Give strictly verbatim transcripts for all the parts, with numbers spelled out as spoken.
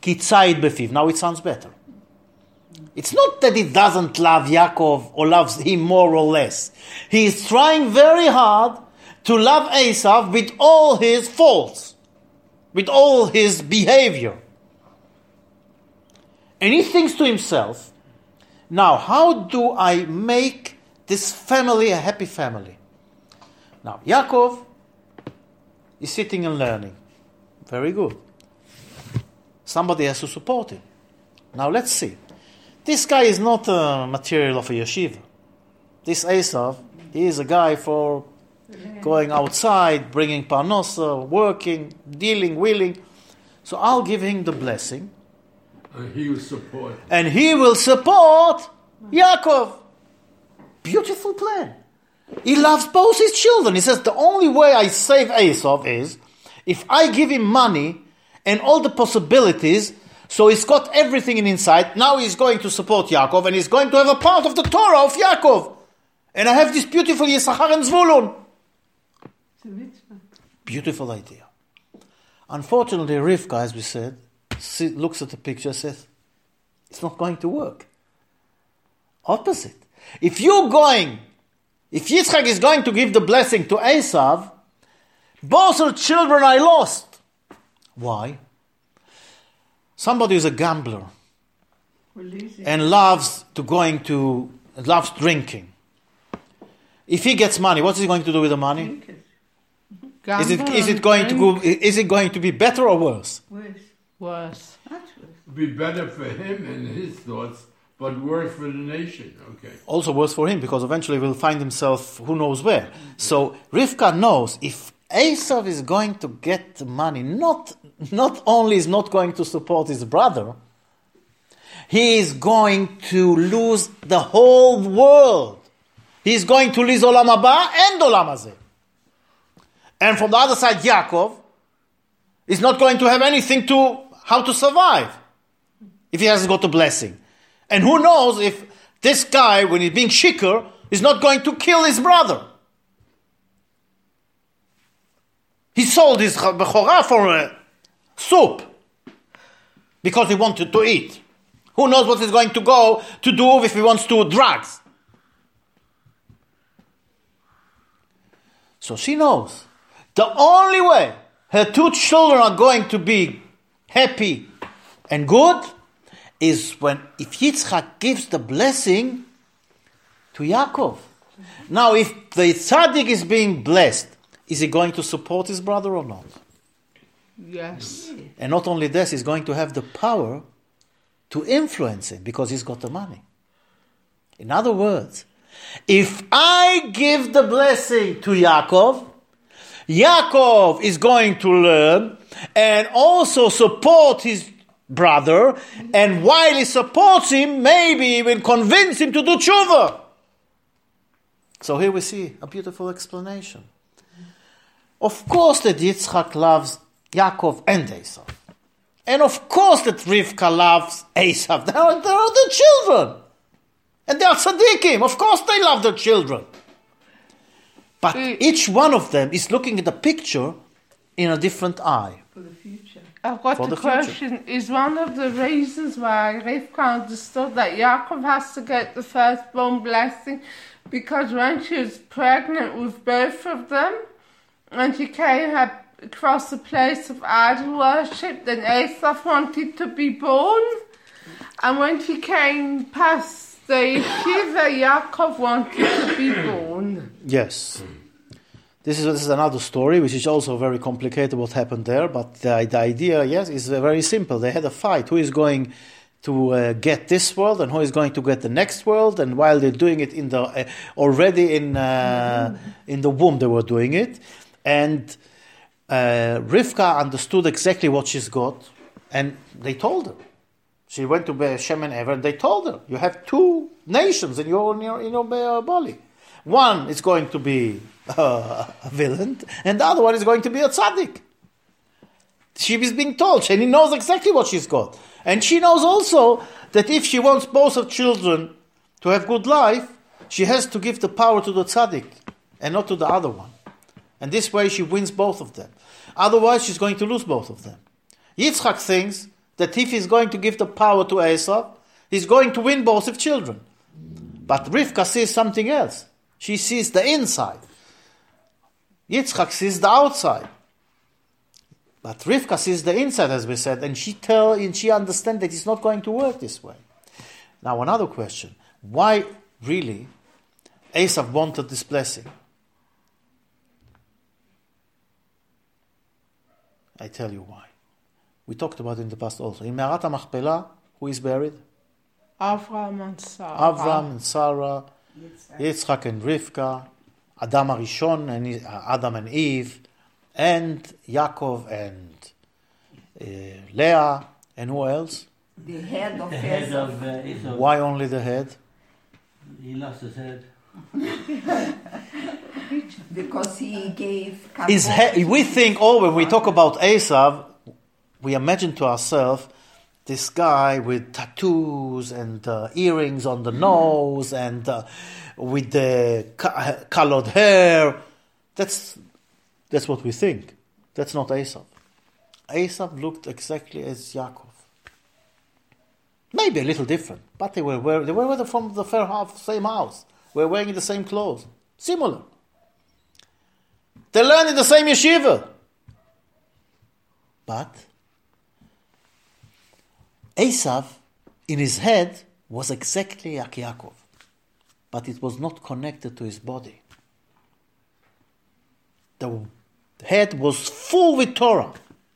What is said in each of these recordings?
Kitzayid befiv. Now it sounds better. It's not that he doesn't love Yaakov or loves him more or less. He is trying very hard to love Esav with all his faults, with all his behavior. And he thinks to himself, now, how do I make this family a happy family? Now, Yaakov is sitting and learning. Very good. Somebody has to support him. Now, let's see. This guy is not a material of a yeshiva. This Esav, he is a guy for going outside, bringing parnosa, working, dealing, willing. So I'll give him the blessing. And he will support. And he will support Yaakov. Beautiful plan. He loves both his children. He says, the only way I save Esav is if I give him money and all the possibilities, so he's got everything in inside. Now he's going to support Yaakov and he's going to have a part of the Torah of Yaakov. And I have this beautiful Yisachar and Zvulun. Beautiful idea. Unfortunately, Rivka, as we said, See, looks at the picture and says, it's not going to work. Opposite. If you're going, if Yitzchak is going to give the blessing to Esav, both the children I lost. Why? Somebody is a gambler and loves to going to, loves drinking. If he gets money, what is he going to do with the money? Is it, is it going to go, is it going to be better or worse? Worse. Worse. Be better for him and his thoughts, but worse for the nation. Okay. Also worse for him, because eventually he'll find himself who knows where. So Rivka knows if Esav is going to get the money, not, not only is not going to support his brother, he is going to lose the whole world. He's going to lose Olam Haba and Olam Hazeh. And from the other side, Yaakov is not going to have anything to how to survive if he hasn't got a blessing. And who knows if this guy, when he's being shikar, is not going to kill his brother. He sold his bechorah for a soup because he wanted to eat. Who knows what he's going to go to do if he wants to do drugs. So she knows. The only way her two children are going to be happy and good is when if Yitzchak gives the blessing to Yaakov. Now, if the tzaddik is being blessed, is he going to support his brother or not? Yes. And not only this, he's going to have the power to influence him because he's got the money. In other words, if I give the blessing to Yaakov, Yaakov is going to learn and also support his brother, and while he supports him, maybe he will convince him to do tshuva. So here we see a beautiful explanation. Of course that Yitzchak loves Yaakov and Esav. And of course that Rivka loves Esav. They are, they are the children. And they are tzaddikim. Of course they love their children. But each one of them is looking at the picture in a different eye. For the future. I've got For a the question. future. Is one of the reasons why Rivka understood that Yaakov has to get the firstborn blessing because when she was pregnant with both of them and she came across the place of idol worship, then Esav wanted to be born, and when she came past the yeshiva, Yaakov wanted to be born. Yes. This is, this is another story, which is also very complicated what happened there, but the, the idea, yes, is very simple. They had a fight. Who is going to uh, get this world and who is going to get the next world? And while they're doing it in the uh, already in uh, mm-hmm. in the womb, they were doing it. And uh, Rivka understood exactly what she's got, and they told her. She went to Shem and Ever, and they told her, you have two nations in your in your, in your body. One is going to be uh, a villain, and the other one is going to be a tzaddik. She is being told. She knows exactly what she's got. And she knows also that if she wants both her children to have good life, she has to give the power to the tzaddik and not to the other one. And this way she wins both of them. Otherwise, she's going to lose both of them. Yitzchak thinks that if he's going to give the power to Esau, he's going to win both of children. But Rivka sees something else. She sees the inside. Yitzchak sees the outside. But Rivka sees the inside, as we said, and she tell and she understands that it's not going to work this way. Now another question. Why really Esau wanted this blessing? I tell you why. We talked about it in the past also. In Me'arat HaMachpelah, who is buried? Avram and Sarah. Avram and Sarah, Yitzchak, Yitzchak and Rivka, Adam Arishon and uh, Adam and Eve, and Yaakov and uh, Leah, and who else? The head of The head Esau. of uh, Esau. Why only the head? He lost his head. Because he gave His he- we think, oh, when we talk about Esau, we imagine to ourselves this guy with tattoos and uh, earrings on the nose and uh, with the co- colored hair. That's that's what we think. That's not Esau. Esau looked exactly as Yaakov. Maybe a little different, but they were wear- they were from the fair half, same house. They were wearing the same clothes, similar. They learned in the same yeshiva. But Esau, in his head, was exactly like Yaakov, but it was not connected to his body. The head was full with Torah.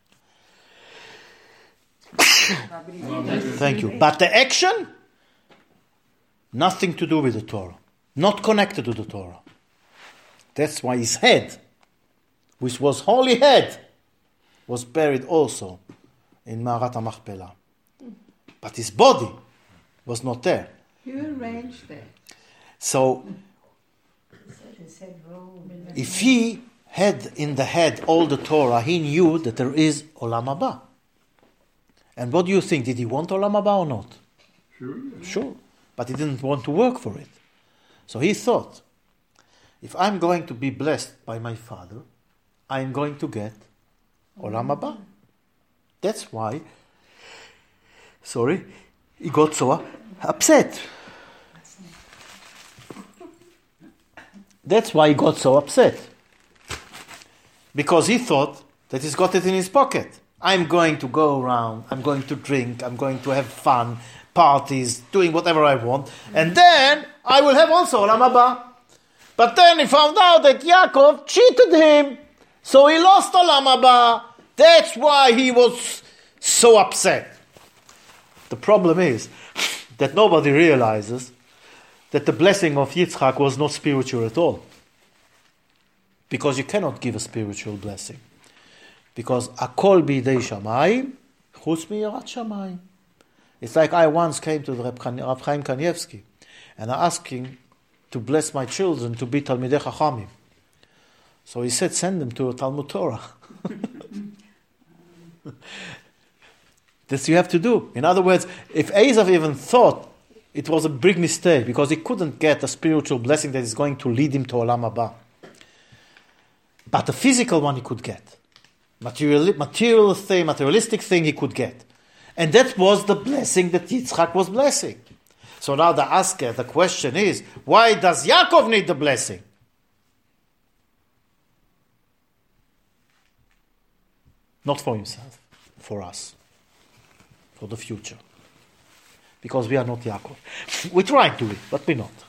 Thank you. But the action, nothing to do with the Torah. Not connected to the Torah. That's why his head, which was holy head, was buried also in Me'arat HaMachpelah. But his body was not there. You arranged it. So, if he had in the head all the Torah, he knew that there is Olam Haba. And what do you think? Did he want Olam Haba or not? Sure. Sure. But he didn't want to work for it. So he thought, if I'm going to be blessed by my father, I'm going to get Olam Haba. That's why, sorry, he got so upset. That's why he got so upset. Because he thought that he's got it in his pocket. I'm going to go around, I'm going to drink, I'm going to have fun, parties, doing whatever I want, and then I will have also Olam Haba. But then he found out that Yaakov cheated him, so he lost Olam Haba. That's why he was so upset. The problem is that nobody realizes that the blessing of Yitzchak was not spiritual at all. Because you cannot give a spiritual blessing. Because Akol bidei shamayim, chutz miyirat shamayim. It's like I once came to the Reb Chaim Kanievsky and I asked him to bless my children to be Talmidei Chachamim. So he said, send them to a Talmud Torah. This you have to do. In other words, if Esau even thought it was a big mistake because he couldn't get a spiritual blessing that is going to lead him to Olam Haba. But the physical one he could get. Material, material thing, materialistic thing he could get. And that was the blessing that Yitzchak was blessing. So now the asker, the question is, why does Yaakov need the blessing? Not for himself, for us, for the future. Because we are not Yaakov. We try to be, but we're not.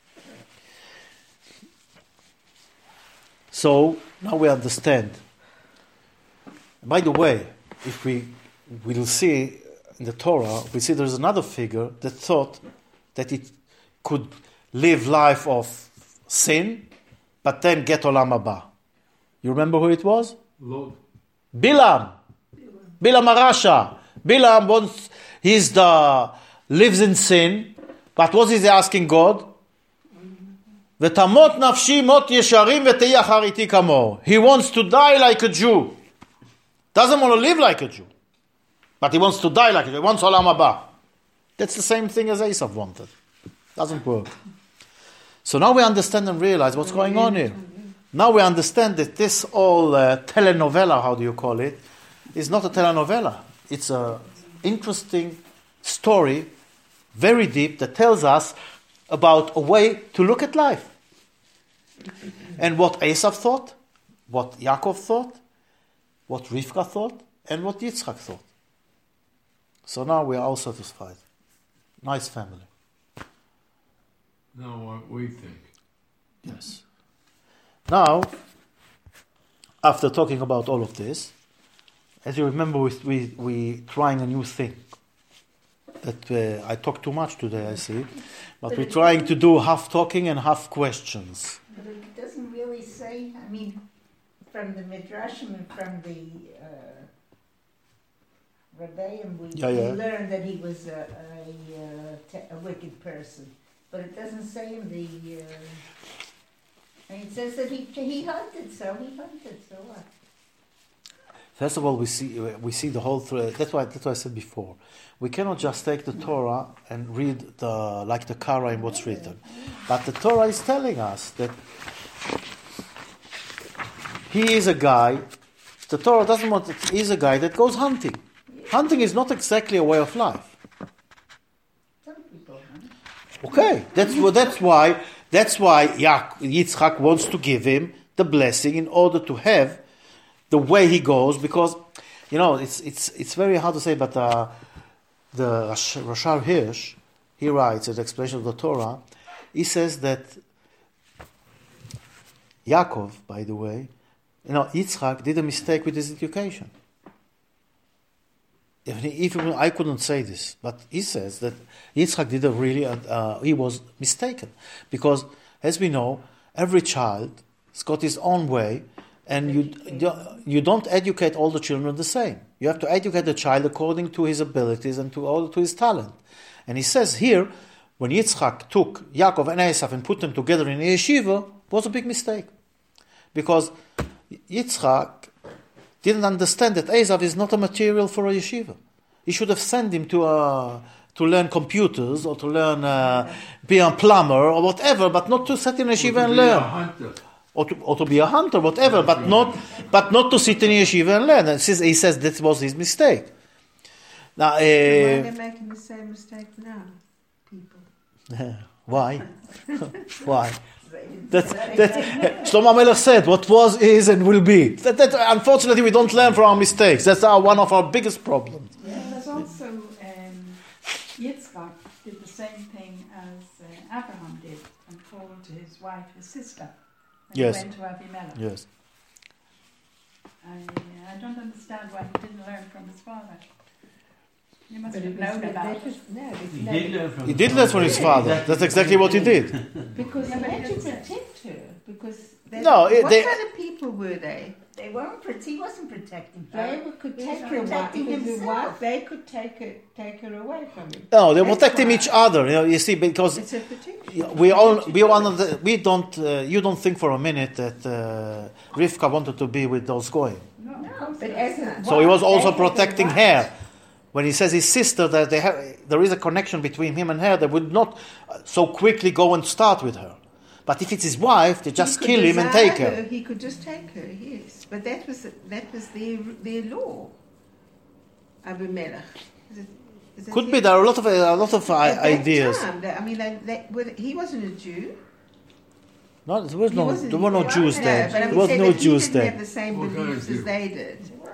So now we understand. By the way, if we will see in the Torah, we see there's another figure that thought that it could live life of sin, but then get Olam Haba. You remember who it was? Lot. Bilam. Bilam Arasha. Bilam wants, he's the, lives in sin, but what is he asking God? V'tamot nafshi mot yesharim v'tei achariti kamo. He wants to die like a Jew. Doesn't want to live like a Jew. But he wants to die like a Jew. He wants Olam Haba. That's the same thing as Esau wanted. Doesn't work. So now we understand and realize what's going on here. Now we understand that this all uh, telenovela, how do you call it, is not a telenovela. It's a interesting story, very deep, that tells us about a way to look at life. And what Esav thought, what Yaakov thought, what Rivka thought, and what Yitzchak thought. So now we are all satisfied. Nice family. Know what we think. Yes. Now, after talking about all of this, as you remember, we we we trying a new thing. That uh, I talk too much today, I see, but we're trying to do half talking and half questions. But it doesn't really say, I mean, from the Midrashim and from the uh, Rebbeim, we, Yeah, yeah. we learned that he was a, a, uh, te- a wicked person. But it doesn't say in the. Uh, I mean, it says that he he hunted, so he hunted, so what? First of all, we see we see the whole. Th- that's why that's what I said before. We cannot just take the Torah and read the like the Kara in what's written, but the Torah is telling us that he is a guy. The Torah doesn't want. He is a guy that goes hunting. Hunting is not exactly a way of life. Some people hunt. Okay, that's wh- that's why that's why Yaak- Yitzchak wants to give him the blessing in order to have the way he goes, because you know it's it's it's very hard to say, but uh, the Rosh- Rashal Hirsch, he writes an explanation of the Torah. He says that Yaakov, by the way, you know, Yitzchak did a mistake with his education. Even, even I couldn't say this, but he says that Yitzchak did a really, uh, he was mistaken, because as we know, every child has got his own way, and you you don't educate all the children the same. You have to educate the child according to his abilities and to all to his talent. And he says here, when Yitzchak took Yaakov and Esav and put them together in a yeshiva, was a big mistake, because Yitzchak didn't understand that Esav is not a material for a yeshiva. He should have sent him to a, to learn computers or to learn uh, be a plumber or whatever, but not to sit in a yeshiva and Be a learn, hunter. or to, or to be a hunter, whatever, but not but not to sit in a yeshiva and learn. And he says, he says that was his mistake. Now, Why are they uh, making the same mistake now, people? why? Why? That, that Shlomo Melech said, "What was, is, and will be." That, that, unfortunately, we don't learn from our mistakes. That's our, one of our biggest problems. There's also um, Yitzchak did the same thing as uh, Abraham did and told his wife, his sister, when Yes. he went to Abimelech. Yes. I, I don't understand why he didn't learn from his father. He must But have it was, known that, about that it. was, no, it- He no, did learn from He his did learn from his father. Exactly That's exactly what he did. Because Yeah, he but had to it's- protect her. Because they, No, it- what they- kind of people were they? they weren't. Pro- he wasn't protecting her. They were, could He take was her away. protecting Because the himself. wife, they could take her, take her away from him. No, they're That's protecting why. each other. You know, you see, because It's a protection. we all we one of the, we don't uh, you don't think for a minute that uh, Rivka wanted to be with those goyim. No, of No, course but not. as a So he was wife, also they had a protecting right. her. When he says his sister, that they have, there is a connection between him and her, they would not uh, so quickly go and start with her. But if it's his wife, they just He could kill him and desire take her. He could just take her, yes. But that was that was their their law. Abimelech. Is it, is that Could it? be there are a lot of a lot of uh, At that ideas. time, they- I mean, they, they, well, he wasn't a Jew. No, there was He no wasn't- there were no he Jews wasn't- there. No, but I There would was say no that Jews he didn't there. have the same What kind beliefs of as Jew? they did.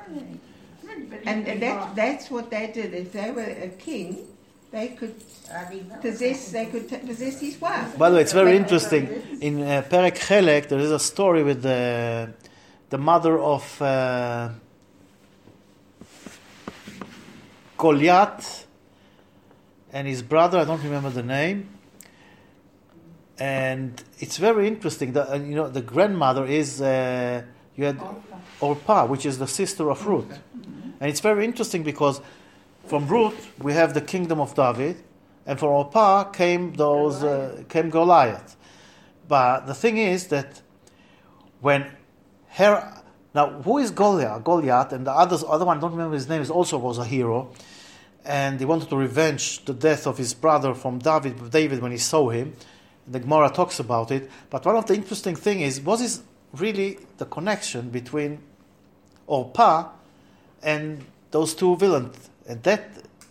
But he And, did and that, wrong. that's what they did. If they were a king, they could possess, they could t- possess his wife. By the way, it's very But- interesting. In uh, Perek Chelek, there is a story with the the mother of uh, Goliath and his brother. I don't remember the name. And it's very interesting that uh, you know the grandmother is uh, you had Orpah, which is the sister of Ruth, and it's very interesting because from Ruth we have the kingdom of David, and from Orpah came those uh, came Goliath. But the thing is that when her now who is Goliath? Goliath and the others other one I don't remember his name is also was a hero, and he wanted to revenge the death of his brother from David David when he saw him. The Gemara talks about it, but one of the interesting thing is what is really the connection between Orpah and those two villains, and that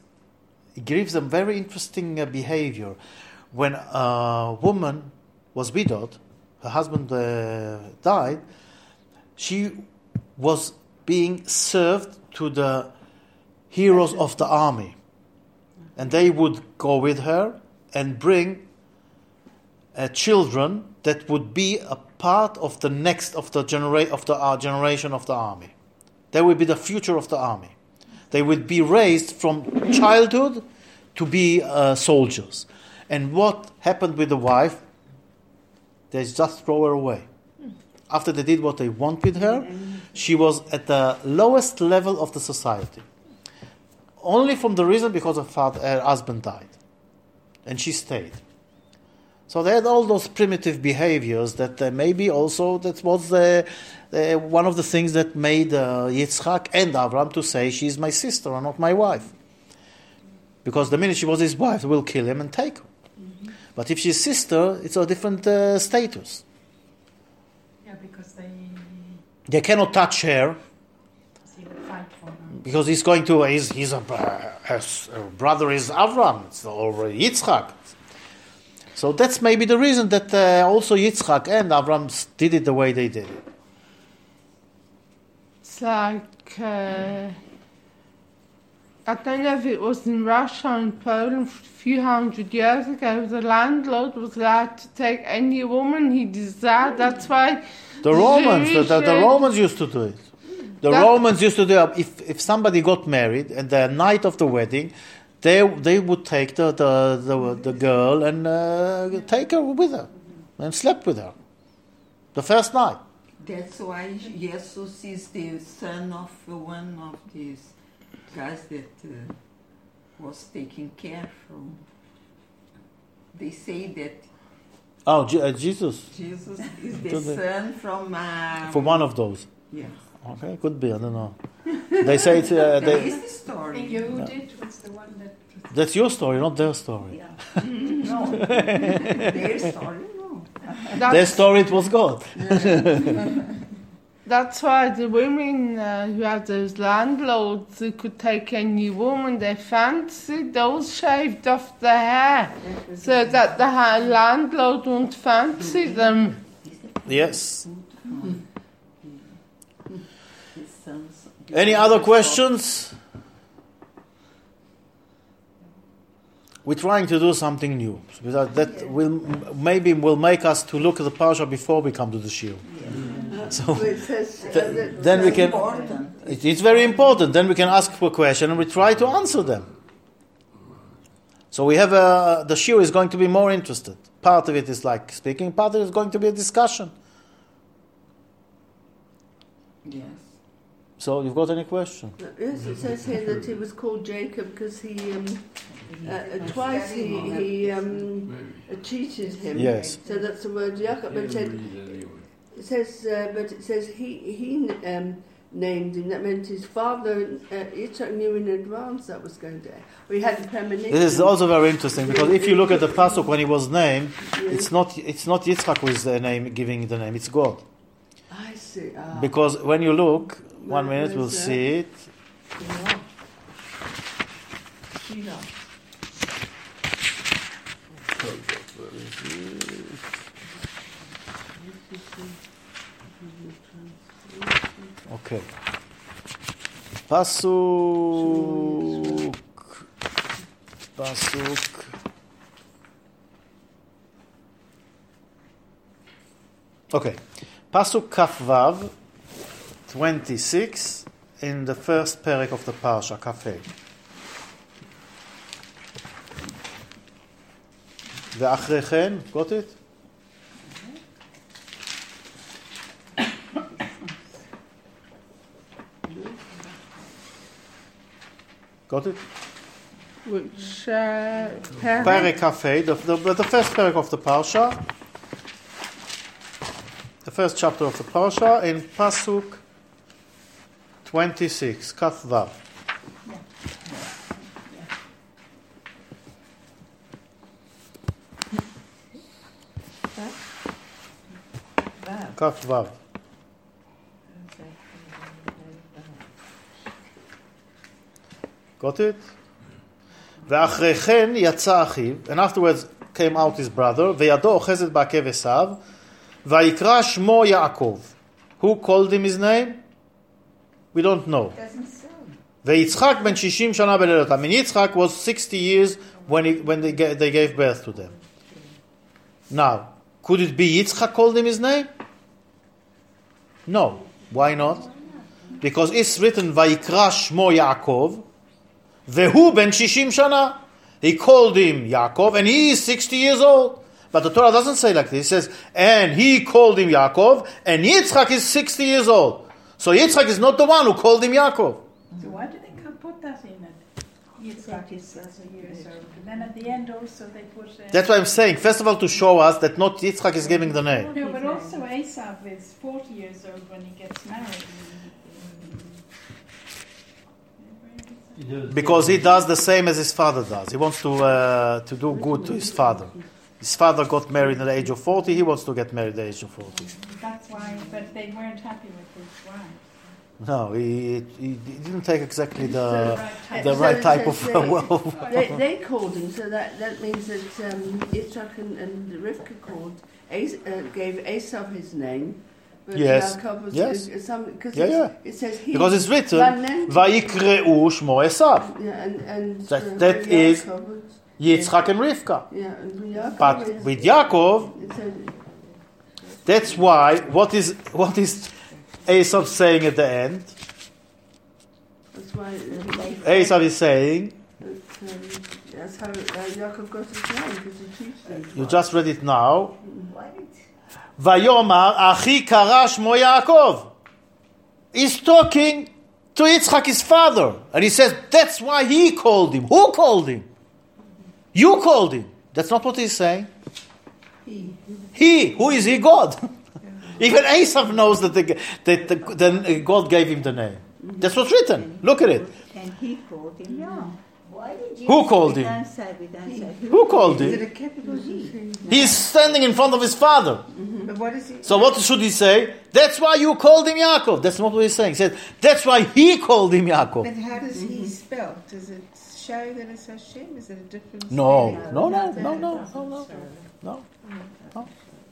it gives them very interesting uh, behavior. When a woman was widowed, her husband uh, died, she was being served to the heroes of the army. And they would go with her and bring uh, children that would be a part of the next of the genera- of the uh, generation of the army. They would be the future of the army. They would be raised from childhood to be uh, soldiers. And what happened with the wife? They just throw her away. After they did what they want with her, she was at the lowest level of the society. Only from the reason because her, father, her husband died. And she stayed. So they had all those primitive behaviors that uh, maybe also that was uh, uh, one of the things that made uh, Yitzchak and Abraham to say, she's my sister and not my wife. Because the minute she was his wife, they will kill him and take her. Mm-hmm. But if she's sister, it's a different uh, status. Yeah, because they, They cannot touch her he would fight for them. because he's going to, he's, he's a, uh, his brother is Abraham or Yitzchak. So that's maybe the reason that uh, also Yitzchak and Abraham did it the way they did it. It's like, uh, I don't know if it was in Russia or in Poland a few hundred years ago, the landlord was allowed to take any woman he desired. That's why The Romans, the, the, the Jewish- Romans used to do it. The That- Romans used to do it. If, if somebody got married and the night of the wedding, they they would take the the, the, the girl and uh, take her with her and slept with her the first night. That's why Jesus is the son of one of these guys that uh, was taking care from. They say that Oh, Je- uh, Jesus, Jesus is the To the- son from. Um, for one of those. Yes. Okay, could be. I don't know. They say it's, uh, That they, is the And story. Yehudit was the one that. that's your story, not their story. Yeah. No, their story. No. Their that's, story, it was God. that's why the women uh, who had those landlords who could take any woman they fancied, they all shaved off their hair so that the ha- landlord wouldn't fancy them. Yes. His sons. Any other questions? We're trying to do something new. Because that will maybe will make us to look at the parsha before we come to the shiur. So It says, uh, th- that- then we can. Important. It, it's very important. Then we can ask for a question and we try to answer them. So we have a, the shiur is going to be more interested. Part of it is like speaking. Part of it is going to be a discussion. Yes. So you've got any question? Yes, it says here that he was called Jacob because he um, uh, uh, twice he, he um, uh, cheated him. Yes. So that's the word Jacob. But it, said, it says, uh, but it says he he um, named him. That meant his father uh, Yitzchak knew in advance that was going to. We had the premonition. This is also very interesting because if you look at the pasuk when he was named, it's not it's not Yitzchak who is the name giving the name. It's God. I see. Ah. Because when you look, one Where- minute we'll where's see it. Yeah. Sheila. Okay. Pasuk. Pasuk. Okay. Pasuk Kaf Vav, twenty-six, in the first perek of the Parsha, Kafei. ואחרי כן, got it? Got it? Which, uh, parent? Perek Kafei, the, the, the first perek of the Parsha, the first chapter of the Parsha, in Pasuk twenty-six, Kaf Vav. Kaf Vav. Got it? ואחרי כן יצא אחיו, and afterwards came out his brother, וידו אוחזת בעקב עשיו, ויקרא שמו יעקב. Who called him his name? We don't know. Doesn't say. ויצחק בן שישים שנה בלילותם. And Yitzchak was sixty years when, he, when they, gave, they gave birth to them. Now, could it be Yitzchak called him his name? No. Why not? Because it's written, ויקרא שמו יעקב, והוא בן שישים שנה. He called him Yaakov, and he is sixty years old. But the Torah doesn't say like this. It says, and he called him Yaakov, and Yitzchak is sixty years old. So Yitzchak is not the one who called him Yaakov. So why did they come put that in it? Yitzchak is as a years old. And then at the end also they put... Uh, That's what I'm saying. First of all, to show us that not Yitzchak is giving the name. No, but also Esav is forty years old when he gets married. Because he does the same as his father does. He wants to uh, to do good to his father. His father got married at the age of forty. He wants to get married at the age of forty. That's why, but they weren't happy with his wife. No, he, he, he didn't take exactly the right the So right it type says of they- well. They, they called him, so that, that means that um, Yitzchak and, and Rivka called, As, uh, gave Esav his name. But Yes. Yaakov was, Yes. uh, some, cause Yeah, it's, yeah. it says he. Because it's written, Vanen- Vayikre'u Shmo Esav. Yeah, and, and That- uh, that with is- Yaakov was- Yitzchak and Rivka. Yeah, and with Yaakov But is- with Yaakov, it said, that's why, what is what is Esav saying at the end? that's why uh, Esav is saying, that, um, that's how uh, Yaakov got his name, because he teaches them. you just read it now, What? Vayomar Achi Kara Shmo Yaakov. He's talking to Yitzchak, his father. And he says, that's why he called him. Who called him? You called him. That's not what he's saying. He. He. Who is he? God. Even Esav knows that, the, that the, the, God gave him the name. That's what's written. Look at it. And he called him young. Why did you... Who called We him? don't say, we don't say. Who called Is it him? a capital G? He's standing in front of his father. But what is it? So what should he say? That's why you called him Yaakov. That's not what he's saying. He said, that's why he called him Yaakov. But how does he spell? Does it show that it's Hashem? Is it a different No, spelling? no, no, no, no, no, no, no. no.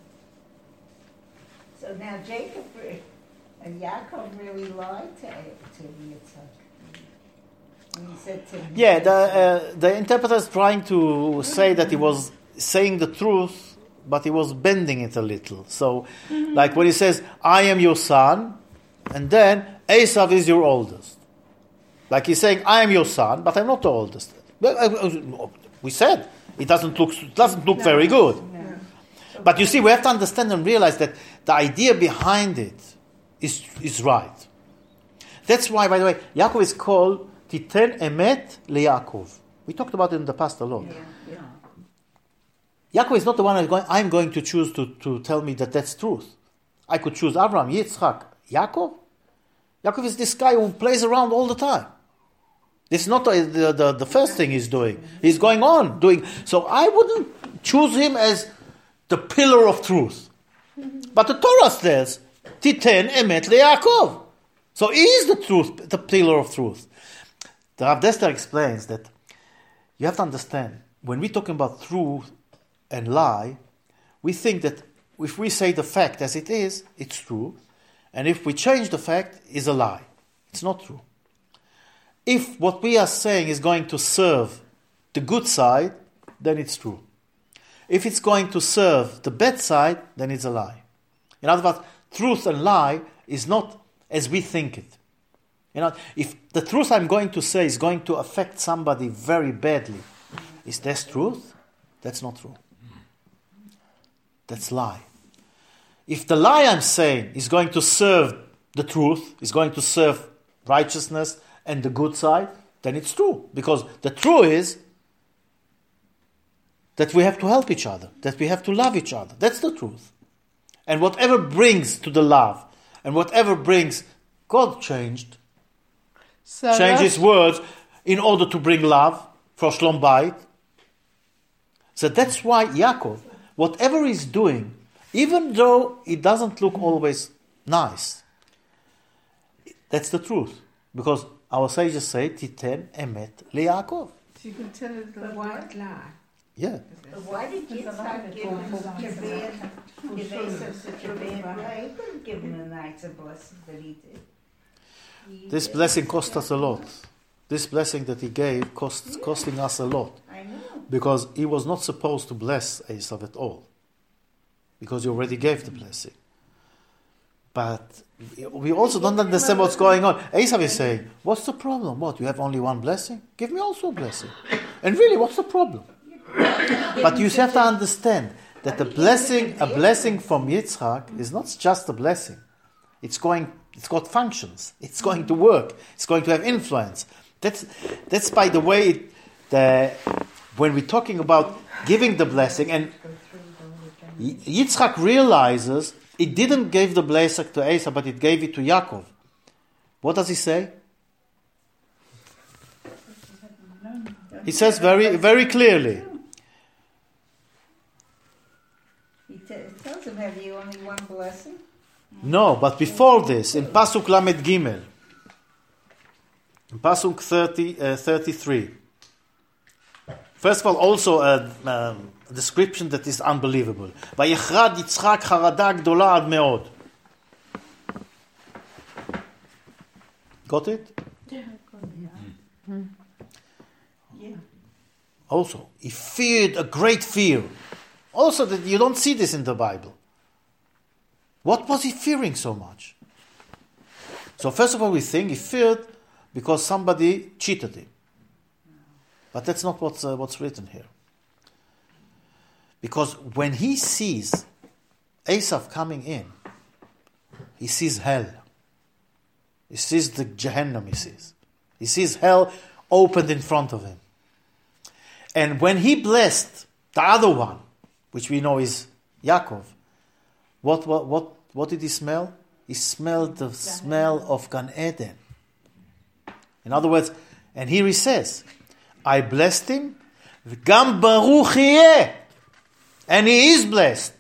So now Jacob re- and Yaakov really lied to, to Yitzchak. When he said to him... Yeah, the, uh, the interpreter is trying to say that he was saying the truth, but he was bending it a little. So, like when he says, I am your son, and then Esav is your oldest. Like he's saying, I am your son, but I'm not the oldest. But, uh, we said, it doesn't look, it doesn't look very good. But you see, we have to understand and realize that the idea behind it is, is right. That's why, by the way, Yaakov is called Titen Emet LeYaakov. We talked about it in the past a lot. Yeah, yeah. Yaakov is not the one who's going, I'm going to choose to, to tell me that that's truth. I could choose Abraham, Yitzchak, Yaakov. Yaakov is this guy who plays around all the time. This is not the, the, the, the first thing he's doing. He's going on doing. So I wouldn't choose him as the pillar of truth. But the Torah says, Titen Emet LeYaakov. So he is the truth, the pillar of truth. The Rav Dessler explains that you have to understand, when we're talking about truth and lie, we think that if we say the fact as it is, it's true. And if we change the fact, it's a lie. It's not true. If what we are saying is going to serve the good side, then it's true. If it's going to serve the bad side, then it's a lie. In other words, truth and lie is not as we think it. You know, if the truth I'm going to say is going to affect somebody very badly, is that truth? That's not true. That's lie. If the lie I'm saying is going to serve the truth, is going to serve righteousness and the good side, then it's true. Because the truth is that we have to help each other, that we have to love each other. That's the truth. And whatever brings to the love, and whatever brings, God changed, So changed that's- his words in order to bring love for Shlom Bayit. So that's why Yaakov, whatever he's doing, even though it doesn't look always nice, that's the truth. Because our sages say, Titen Emet LeYaakov. So you can tell a little white lie. Yeah. But why did Yitzchak give him such a bad, give Esau such a bad lie? He couldn't give him a nicer blessing that he did. He This did. blessing cost us a lot. This blessing that he gave cost costing us a lot. I know. Because he was not supposed to bless Esau at all. Because he already gave the blessing. But we also don't understand what's going on. Esau is saying, what's the problem? What, you have only one blessing? Give me also a blessing. And really, what's the problem? But you have to understand that a blessing, a blessing from Yitzchak is not just a blessing. It's going, it's got functions. It's going to work. It's going to have influence. That's, that's by the way, it, the, when we're talking about giving the blessing, and Yitzchak realizes it didn't give the blessing to Esau, but it gave it to Yaakov. What does he say? He says very, very clearly. He t- tells him, have you only one blessing? No, but before this, in Pasuk Lamed Gimel, in Pasuk thirty, uh, thirty-three. First of all, also a, um, a description that is unbelievable. Vayechrad Yitzchak harada gdola ad meod. Got it? Yeah. Also, he feared a great fear. Also, that you don't see this in the Bible. What was he fearing so much? So first of all, we think he feared because somebody cheated him. But that's not what's, uh, what's written here. Because when he sees Esau coming in, he sees hell. He sees the Gehenna, he sees. He sees hell opened in front of him. And when he blessed the other one, which we know is Yaakov, what, what, what, what did he smell? He smelled the smell of Gan Eden. In other words, and here he says, I blessed him, Gam Baruch Yeh, and he is blessed.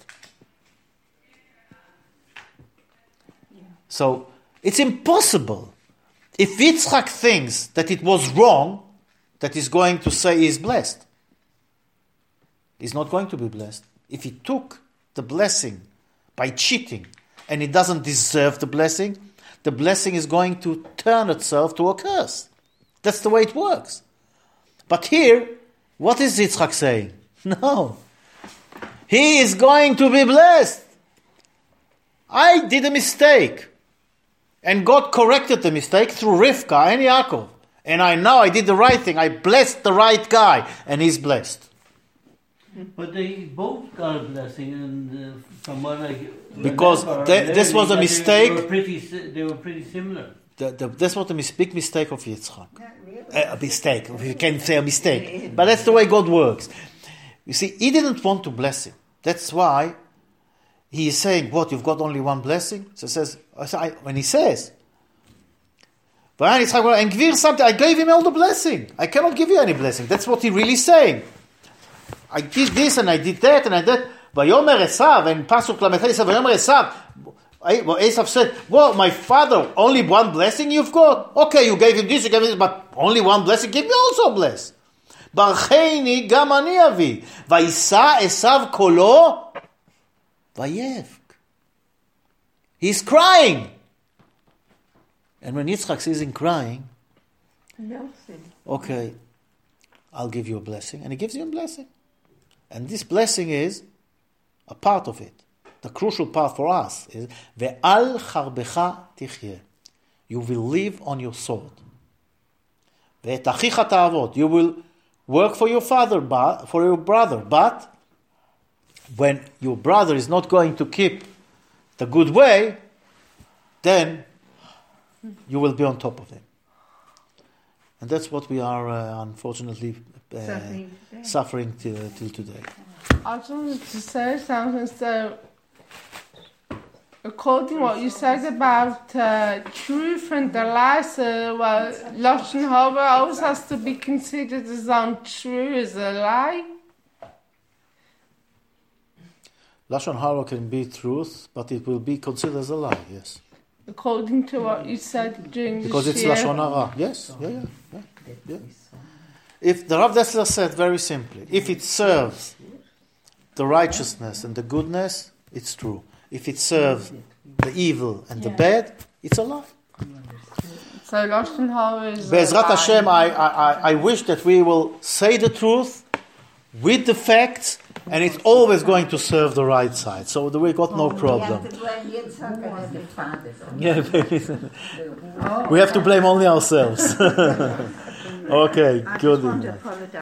So it's impossible. If Yitzchak thinks that it was wrong, that he's going to say he's blessed. He's not going to be blessed. If he took the blessing by cheating and he doesn't deserve the blessing, the blessing is going to turn itself to a curse. That's the way it works. But here, what is Yitzchak saying? No. He is going to be blessed. I did a mistake. And God corrected the mistake through Rivka and Yaakov. And I know I did the right thing. I blessed the right guy. And he's blessed. But they both got a blessing, and uh, from what I Because remember, they- this was a they- mistake. They were pretty, si- they were pretty similar. The, the, that's what a mis- big mistake of Yitzchak. Not really. A, a mistake. You can say a mistake. But that's the way God works. You see, he didn't want to bless him. That's why he is saying, what, you've got only one blessing? So he says, when he says, and give something, I gave him all the blessing. I cannot give you any blessing. That's what he really saying. I did this and I did that and I did. Vayomer Esav, and Pasuk Lamed he said, Vayomer Esav. Well, Esav said, well, my father, only one blessing you've got? Okay, you gave him this, you gave him this, but only one blessing, give me also bless. Barcheini gam ani avi. Vayisa Esav kolo, vayevk. He's crying. And when Yitzchak sees him crying, okay, I'll give you a blessing. And he gives you a blessing. And this blessing is a part of it. The crucial part for us is Ve'al charbecha tichyeh. You will live on your sword. Ve'et achicha ta'avod. You will work for your father, but, for your brother. But when your brother is not going to keep the good way, then you will be on top of him. And that's what we are, uh, unfortunately, uh, Suffering today. suffering till, till today. I just wanted to say something. So, according to what you said about uh, truth and the lies, uh, well, Lashon Hara always has to be considered as untrue, as a lie. Lashon Hara can be truth, but it will be considered as a lie, yes. According to what you said during Because the it's shir. Lashon Hara. Yes, yeah, yeah, yeah, yeah. if the Rav Dessler said very simply, if it serves the righteousness and the goodness, it's true. If it serves the evil and the Yeah. bad, it's a lie. So Lashon Hara is a Be'ezrat lie. Hashem, I, I, I wish that we will say the truth with the facts, and it's always going to serve the right side. So we got no problem. We have to blame Yitzhak and his father. Yeah, we have to blame only ourselves. Okay, I good just want to enough. apologize.